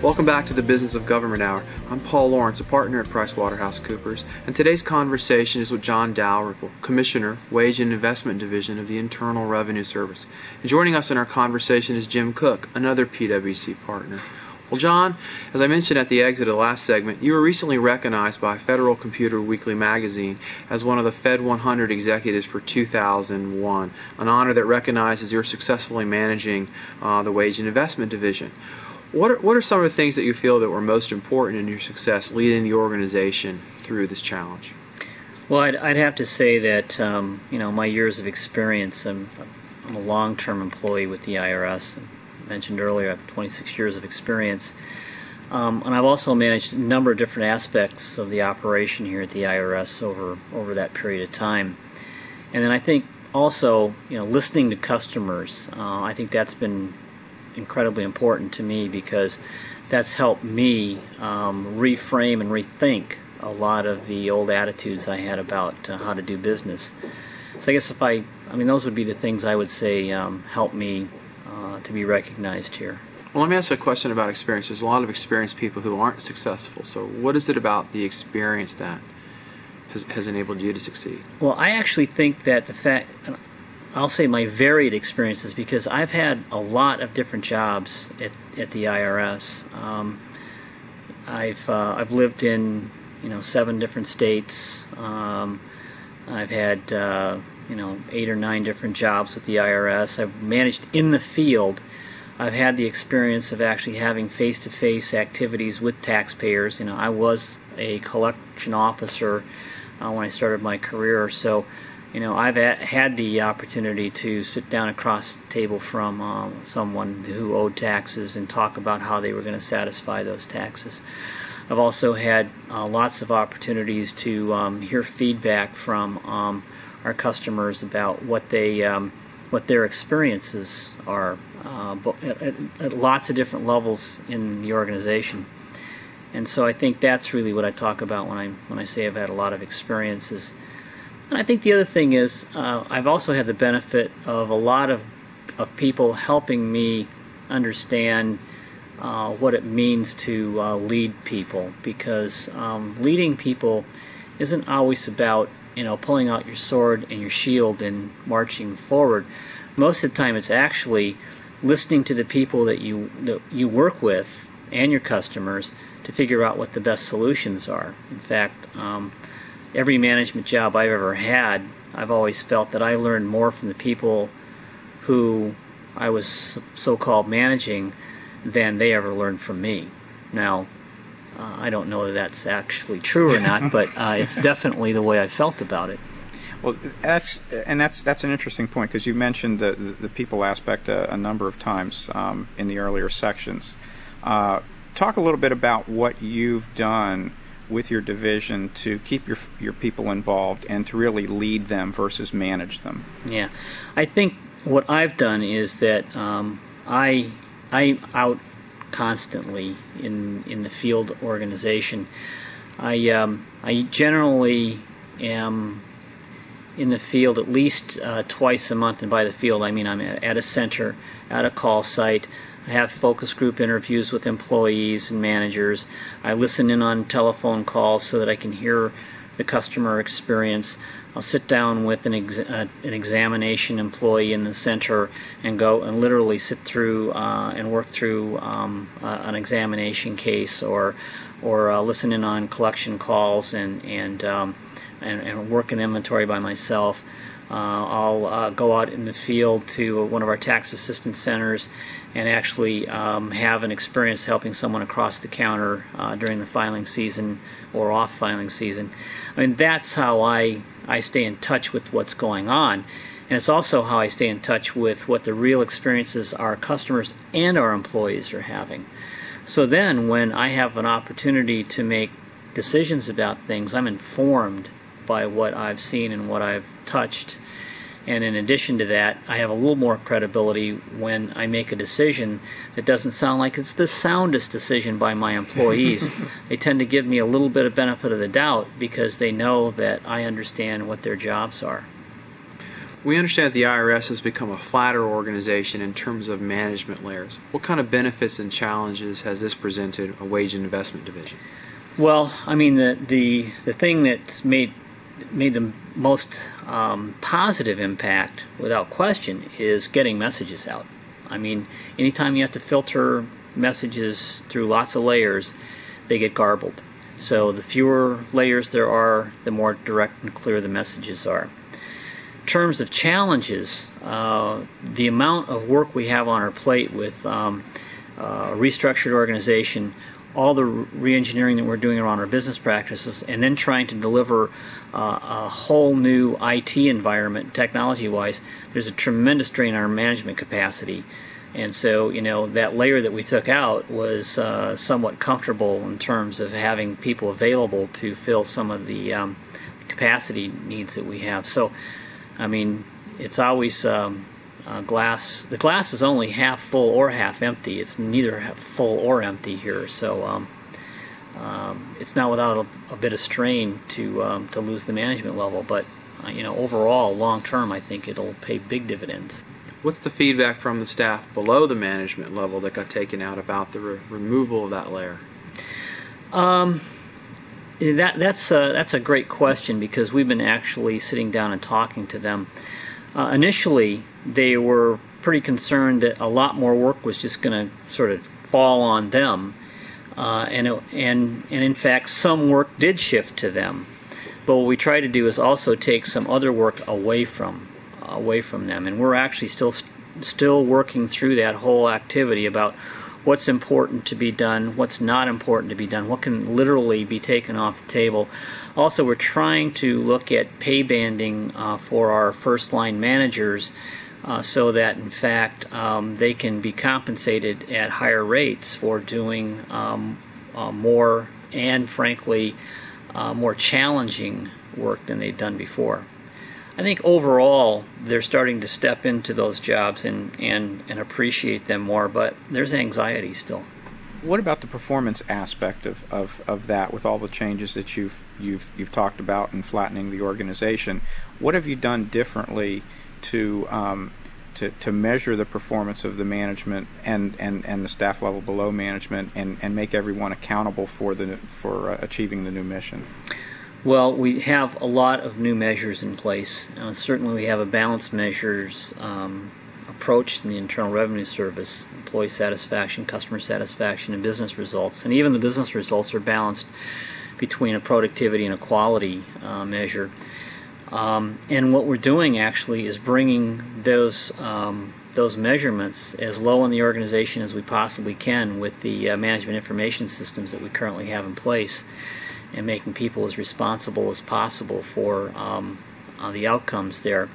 Welcome back to the Business of Government Hour. I'm Paul Lawrence, a partner at PricewaterhouseCoopers, and today's conversation is with John Dalrymple, Commissioner, Wage and Investment Division of the Internal Revenue Service. And joining us in our conversation is Jim Cook, another PwC partner. Well, John, as I mentioned at the exit of the last segment, you were recently recognized by Federal Computer Weekly magazine as one of the Fed 100 executives for 2001, an honor that recognizes you're successfully managing the Wage and Investment Division. What are some of the things that you feel that were most important in your success leading the organization through this challenge? Well, I'd have to say that my years of experience. I'm a long-term employee with the IRS. I mentioned earlier I have 26 years of experience, and I've also managed a number of different aspects of the operation here at the IRS over that period of time. And then I think also listening to customers. I think that's been incredibly important to me because that's helped me reframe and rethink a lot of the old attitudes I had about how to do business. So I guess those would be the things I would say help me to be recognized here. Well, let me ask you a question about experience. There's a lot of experienced people who aren't successful. So what is it about the experience that has enabled you to succeed? Well, I actually think that I'll say my varied experiences, because I've had a lot of different jobs at the IRS. I've lived in 7 different states. I've had 8 or 9 different jobs with the IRS. I've managed in the field. I've had the experience of actually having face-to-face activities with taxpayers. I was a collection officer when I started my career, so I've had the opportunity to sit down across the table from someone who owed taxes and talk about how they were going to satisfy those taxes. I've also had lots of opportunities to hear feedback from our customers about what their experiences are at lots of different levels in the organization. And so I think that's really what I talk about when I say I've had a lot of experiences. And I think the other thing is I've also had the benefit of a lot of people helping me understand what it means to lead people, because leading people isn't always about pulling out your sword and your shield and marching forward. Most of the time it's actually listening to the people that you work with and your customers to figure out what the best solutions are. In fact, every management job I've ever had, I've always felt that I learned more from the people who I was so-called managing than they ever learned from me. Now, I don't know that that's actually true or not, but it's definitely the way I felt about it. Well, that's an interesting point, because you mentioned the people aspect a number of times in the earlier sections. Talk a little bit about what you've done with your division to keep your people involved and to really lead them versus manage them. Yeah, I think what I've done is that I'm out constantly in the field organization. I generally am in the field at least twice a month, and by the field I mean I'm at a center, at a call site. I have focus group interviews with employees and managers. I listen in on telephone calls so that I can hear the customer experience. I'll sit down with an examination employee in the center and go and literally sit through and work through an examination case, or listen in on collection calls and work an inventory by myself. I'll go out in the field to one of our tax assistance centers and actually have an experience helping someone across the counter during the filing season or off filing season. I mean, that's how I stay in touch with what's going on, and it's also how I stay in touch with what the real experiences our customers and our employees are having. So then when I have an opportunity to make decisions about things, I'm informed by what I've seen and what I've touched. And in addition to that, I have a little more credibility when I make a decision that doesn't sound like it's the soundest decision by my employees. They tend to give me a little bit of benefit of the doubt because they know that I understand what their jobs are. We understand that the IRS has become a flatter organization in terms of management layers. What kind of benefits and challenges has this presented a Wage and Investment Division? Well, I mean, the thing that's made the most positive impact, without question, is getting messages out. I mean, anytime you have to filter messages through lots of layers, they get garbled. So the fewer layers there are, the more direct and clear the messages are. In terms of challenges, the amount of work we have on our plate with a restructured organization, all the re-engineering that we're doing around our business practices, and then trying to deliver a whole new IT environment, technology-wise, there's a tremendous drain on our management capacity. And so, that layer that we took out was somewhat comfortable in terms of having people available to fill some of the capacity needs that we have. So, I mean, it's always glass. The glass is only half full or half empty. It's neither full or empty here. So, it's not without a bit of strain to lose the management level. But, overall, long term, I think it'll pay big dividends. What's the feedback from the staff below the management level that got taken out about the removal of that layer? That's a great question, because we've been actually sitting down and talking to them. Initially, they were pretty concerned that a lot more work was just going to sort of fall on them, and in fact, some work did shift to them. But what we try to do is also take some other work away from them, and we're actually still working through that whole activity about what's important to be done, what's not important to be done, what can literally be taken off the table. Also, we're trying to look at pay banding for our first line managers, so that in fact they can be compensated at higher rates for doing more and frankly more challenging work than they've done before. I think overall they're starting to step into those jobs and appreciate them more, but there's anxiety still. What about the performance aspect of that, with all the changes that you've talked about in flattening the organization? What have you done differently to measure the performance of the management and the staff level below management, and make everyone accountable for achieving the new mission? Well, we have a lot of new measures in place. Certainly we have a balanced measures approach in the Internal Revenue Service: employee satisfaction, customer satisfaction, and business results. And even the business results are balanced between a productivity and a quality measure. And what we're doing actually is bringing those measurements as low in the organization as we possibly can with the management information systems that we currently have in place, and making people as responsible as possible for the outcomes there.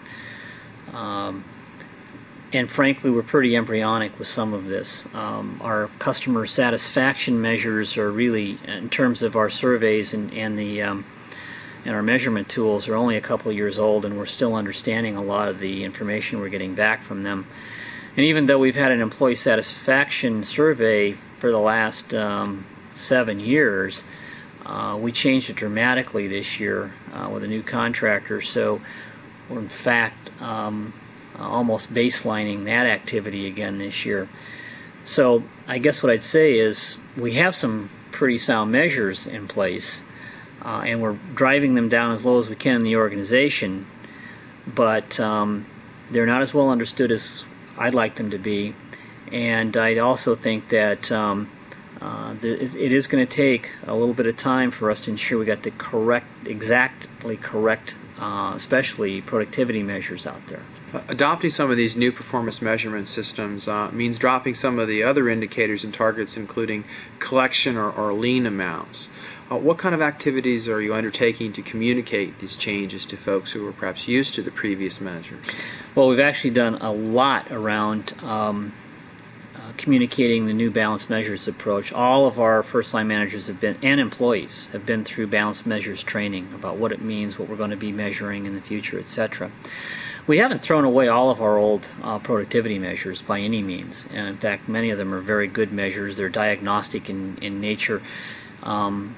And frankly, we're pretty embryonic with some of this. Our customer satisfaction measures are really, in terms of our surveys and our measurement tools, are only a couple of years old, and we're still understanding a lot of the information we're getting back from them. And even though we've had an employee satisfaction survey for the last 7 years, we changed it dramatically this year with a new contractor, so we're in fact almost baselining that activity again this year. So I guess what I'd say is we have some pretty sound measures in place, and we're driving them down as low as we can in the organization, but they're not as well understood as I'd like them to be. And I also think that it is going to take a little bit of time for us to ensure we got the exactly correct, especially productivity measures out there. Adopting some of these new performance measurement systems means dropping some of the other indicators and targets, including collection or lien amounts. What kind of activities are you undertaking to communicate these changes to folks who are perhaps used to the previous measures? Well, we've actually done a lot around communicating the new balanced measures approach. All of our first-line managers and employees have been through balanced measures training about what it means, what we're going to be measuring in the future, etc. We haven't thrown away all of our old productivity measures by any means, and in fact many of them are very good measures. They're diagnostic in nature.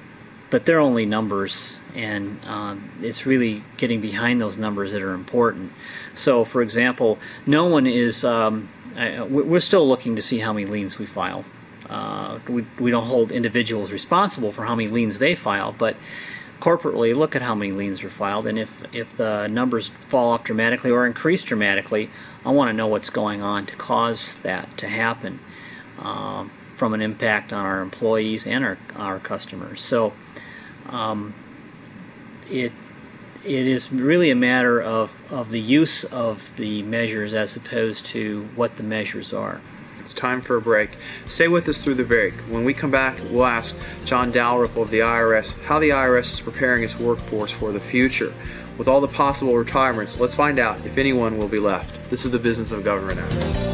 but they're only numbers, and it's really getting behind those numbers that are important. So, for example, no one is. We're still looking to see how many liens we file. We don't hold individuals responsible for how many liens they file, but corporately look at how many liens are filed, and if the numbers fall off dramatically or increase dramatically, I want to know what's going on to cause that to happen, from an impact on our employees and our customers. So it is really a matter of the use of the measures as opposed to what the measures are. It's time for a break. Stay with us through the break. When we come back, we'll ask John Dalrymple of the IRS how the IRS is preparing its workforce for the future. With all the possible retirements, let's find out if anyone will be left. This is the Business of Government Hour.